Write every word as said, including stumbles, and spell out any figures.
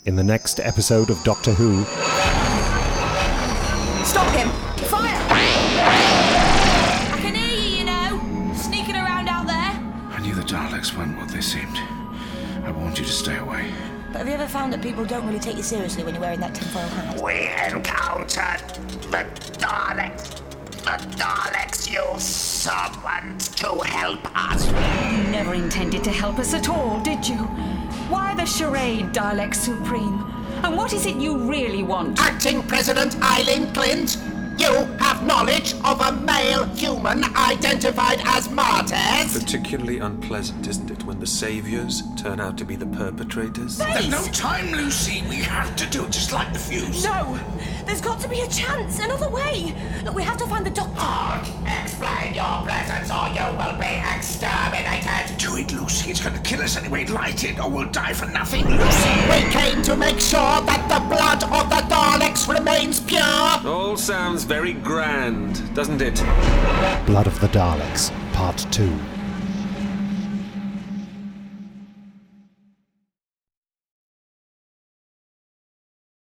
in the next episode of Doctor Who. Stop him! Fire! I can hear you, you know, sneaking around out there. I knew the Daleks weren't what they seemed. I warned you to stay away. But have you ever found that people don't really take you seriously when you're wearing that tinfoil hat? We encountered the Daleks. The Daleks used someone to help us. You never intended to help us at all, did you? Why the charade, Dalek Supreme? And what is it you really want? Acting President Eileen Clint, you have knowledge of a male human identified as Martes. Particularly unpleasant, isn't it, when the saviours turn out to be the perpetrators? There's no time, Lucy. We have to do it just like the fuse. No! There's got to be a chance, another way. Look, we have to find the doctor. Don't explain your presence or you will be exterminated. Do it, Lucy. It's going to kill us anyway. Light it or we'll die for nothing, Lucy. We came to make sure that the blood of the Daleks remains pure. All sounds very grand, doesn't it? Blood of the Daleks, Part two.